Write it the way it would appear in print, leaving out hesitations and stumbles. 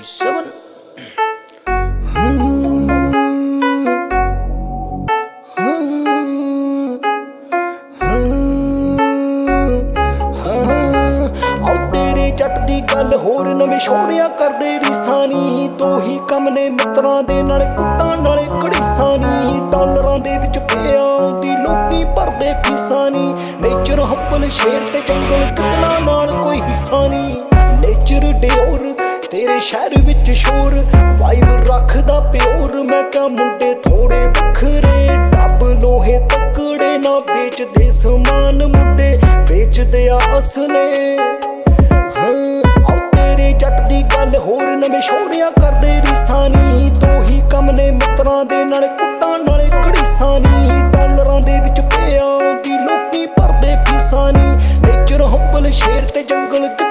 27 जट दी गल होर नवें छोड़िया करदे रीसां नी तो ही कम ने मित्रां दे नाल कुट्टां नाले घड़ीसां नी डॉलरां दे विच पिया आउंदी लोकी भरदे फीसां नी नेचर हंबल शेर ते जंगल कितना नाल कोई हिस्सा नी नेचर डिओर तेरे शहर विच शोर वाइब रखदा प्योर मैं क्या मुंडे थोड़े बखरे डब लोहे तकड़े ना बेचदे समान मुंडे बेचदे आ असले गल होर नवें छोड़िया करदे रीसां नी तो ही कम ने मित्रां दे नाल कुट्टां नाले घड़ीसां नी डॉलरां दे विच पिया आउंदी लोकी भरदे फीसां नी नेचर हंबल शेर ते जंगल